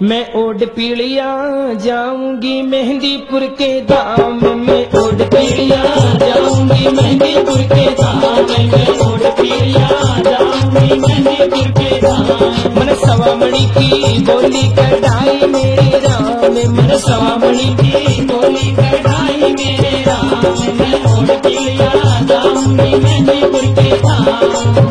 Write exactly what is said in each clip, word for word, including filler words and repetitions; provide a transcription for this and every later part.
मैं ओड पीड़िया जाऊंगी मेहंदीपुर के धाम में, ओड पीड़िया जाऊंगी मेहंदीपुर के धाम में, ओड पीड़िया जाऊंगी मेहंदीपुर के धाम। मन सवामणि की बोली कढ़ाई मेरे राम, मन सवामणि की बोली कढ़ाई मेरे राम, मैं ओड पीड़िया जाऊंगी मेहंदीपुर के धाम।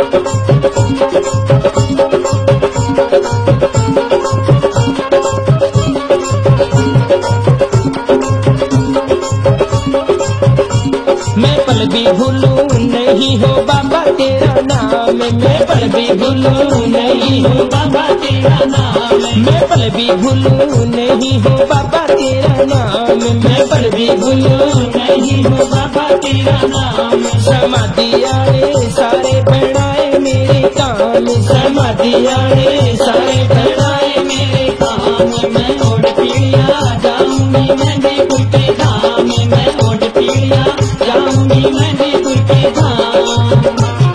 मैं पल भी भूलूं नहीं हो बाबा तेरा नाम, मैं पल भी भूलूं नहीं हो बाबा तेरा नाम, मैं पल भी भूलूं नहीं हो बाबा तेरा नाम, मैं पल भी भूलूं नहीं हो बाबा तेरा नाम। समाधि आए सारे बनाए मेरे काम, समाधि आए सारे बनाए मेरे काम, मैं ओड पीड़िया जाऊंगी मेहंदीपुर के धाम, मैं ओड पीड़िया जाऊंगी मेहंदीपुर के धाम।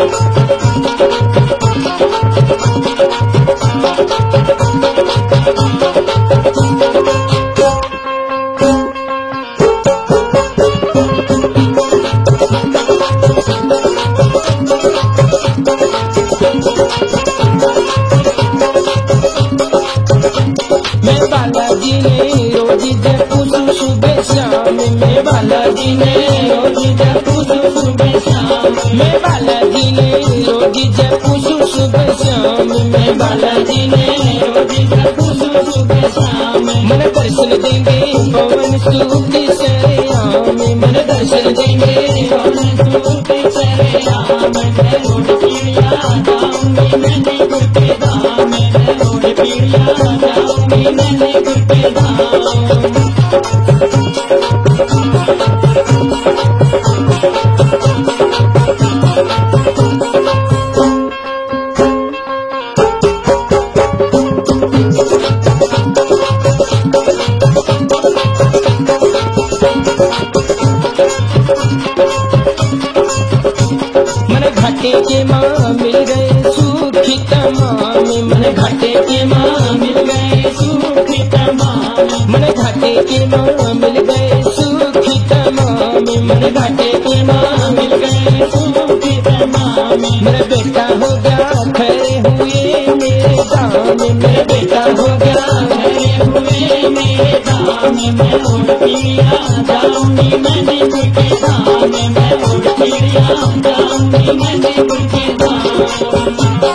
मैं बालाजी ने रोज जब पूछूं सुबह शाम, मैं बालाजी ने रोज जब पूछूं सुबह शाम, मैं बालाजी ने रोज जब पूछूं सुबह शाम, मैं बालाजी ने रोज जब पूछूं सुबह शाम। मन दर्शन देंगे पवन सुख सरेआम, मन दर्शन देंगे पवन सुख सरेआम, मैं ओड पीड़िया जाऊंगी मेहंदीपुर के धाम, मैं ओड पीड़िया जाऊंगी मेहंदीपुर के धाम। मन घाटे के माँ मिल गए सुखी तमाम, मन घाटे के माँ मिल गए सुखी तमाम, मन घाटे के माँ मिल गए सुखी तमाम, मन घाटे के माँ मिल गए सुखी तमाम। मेरा बेटा हो गया खड़े हुए मेरे दाम, मेरा बेटा हो गया खड़े हुए मेरे दाम, मैं ओड पीड़िया जाऊंगी मेहंदीपुर के धाम, मैं ओड पीड़िया जाऊंगी मेहंदीपुर के धाम।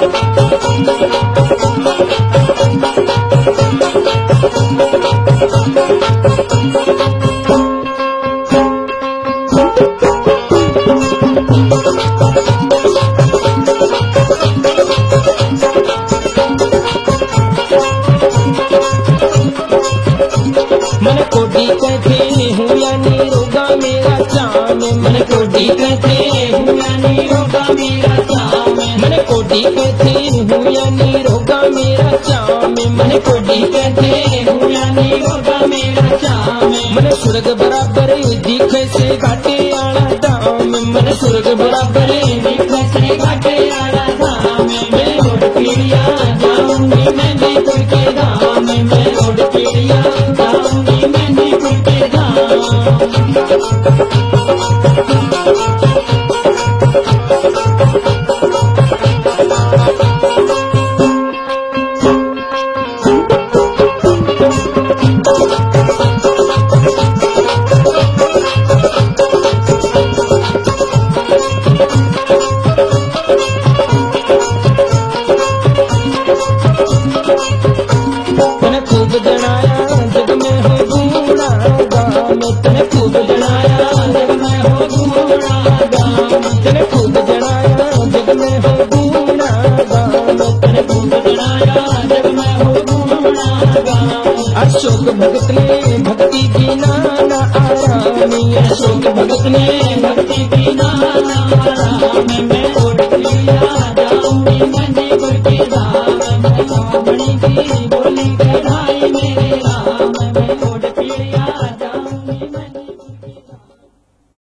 मन कोडी कहते हूँ या निरोगा मेरा चाम, मन कोडी कहते हूँ या निरोगा मेरा चाम, मन कोडी कहते हूँ या निरोगा मेरा चाम, मन कोडी कहते हूँ या निरोगा मेरा चाम। मन स्वर्ग बराबर दिखे से घाटे आला दाम, मन स्वर्ग बराबर दिखे से घाटे आला दाम, मैं ओड पीड़िया जाऊंगी मेहंदीपुर के धाम, मैं ओड पीड़िया जाऊंगी मेहंदीपुर के धाम। तने खूब जनाया जग में हो गुणा गाम, तने खूब जनाया जग में हो गुणा गाम, तने खूब जनाया जग में हो गुणा गाम, तने खूब जनाया जग में हो गुणा गाम। अशोक भगत ने भक्ति की नाना आरामी, अशोक भगत ने भक्ति की नाना आराम, मैं ओड पीड़िया जाऊंगी